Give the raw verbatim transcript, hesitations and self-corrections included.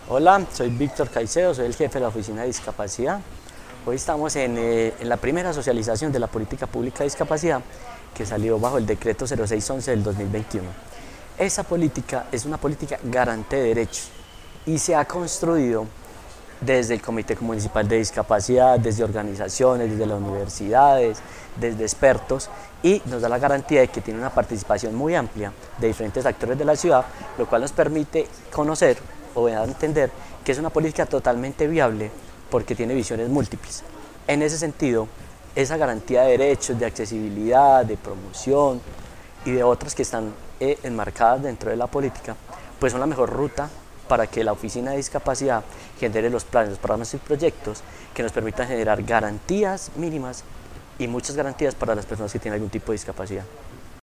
Hola, soy Víctor Caicedo, soy el jefe de la Oficina de Discapacidad. Hoy estamos en, eh, en la primera socialización de la política pública de discapacidad que salió bajo el decreto cero seis once del dos mil veintiuno. Esa política es una política garante de derechos y se ha construido desde el Comité Municipal de Discapacidad, desde organizaciones, desde las universidades, desde expertos, y nos da la garantía de que tiene una participación muy amplia de diferentes actores de la ciudad, lo cual nos permite conocer o entender que es una política totalmente viable porque tiene visiones múltiples. En ese sentido, esa garantía de derechos, de accesibilidad, de promoción y de otras que están eh, enmarcadas dentro de la política, pues son la mejor ruta para que la Oficina de Discapacidad genere los planes, los programas y proyectos que nos permitan generar garantías mínimas y muchas garantías para las personas que tienen algún tipo de discapacidad.